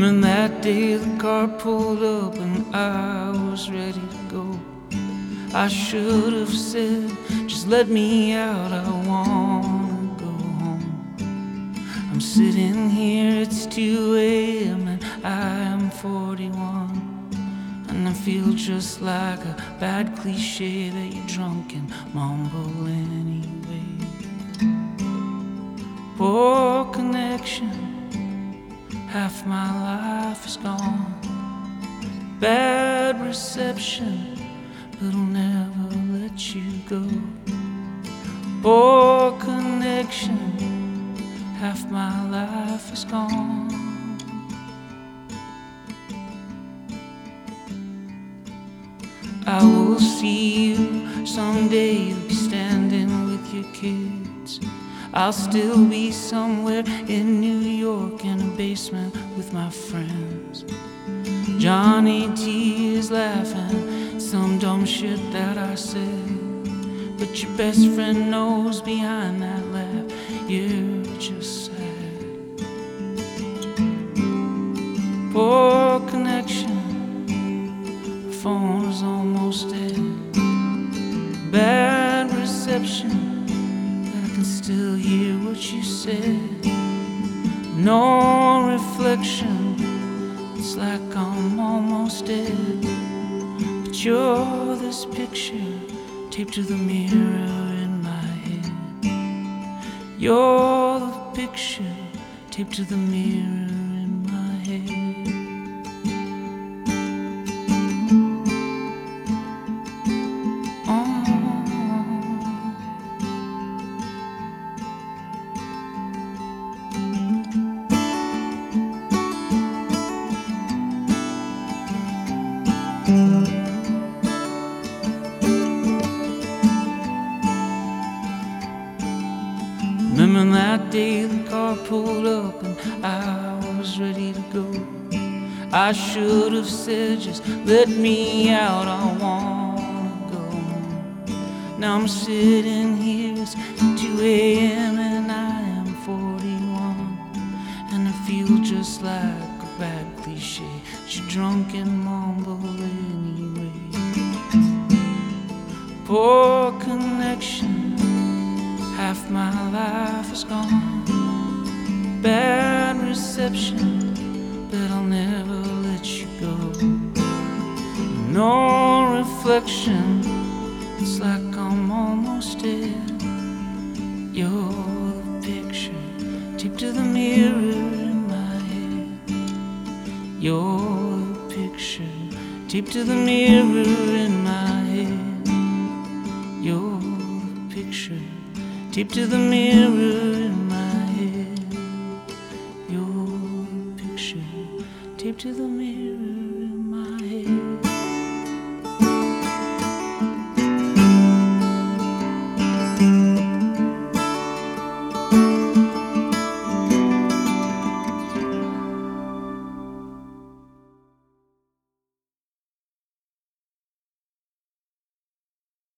Remember that day the car pulled up and I was ready to go. I should have said, just let me out, I wanna go home. I'm sitting here, it's 2 a.m. and I am 41, and I feel just like a bad cliche that you're drunk and mumble anyway. Poor connection, half my life is gone. Bad reception, but I'll never let you go. Poor connection, half my life is gone. I will see you someday, you'll be standing with your kids. I'll still be somewhere in New York in a basement with my friends. Johnny T is laughing some dumb shit that I said, but your best friend knows behind that laugh you're just sad. Poor connection, the phone is almost dead. Bad reception, but I can still hear what you said. No reflection, it's like I'm almost dead, but you're this picture taped to the mirror in my head. You're the picture taped to the mirror in my head. Remember that day the car pulled up and I was ready to go. I should have said, just let me out, I wanna go home. Now I'm sitting here, it's 2 a.m. and I am 41, and I feel just like a bad cliche that you're drunk and mumble anyway. Poor connection, half my life is gone. Bad reception, but I'll never let you go. No reflection, it's like I'm almost dead. You're the picture taped to the mirror in my head. You're the picture taped to the mirror in my head. You're the picture taped to the mirror in my head. Your picture taped to the mirror.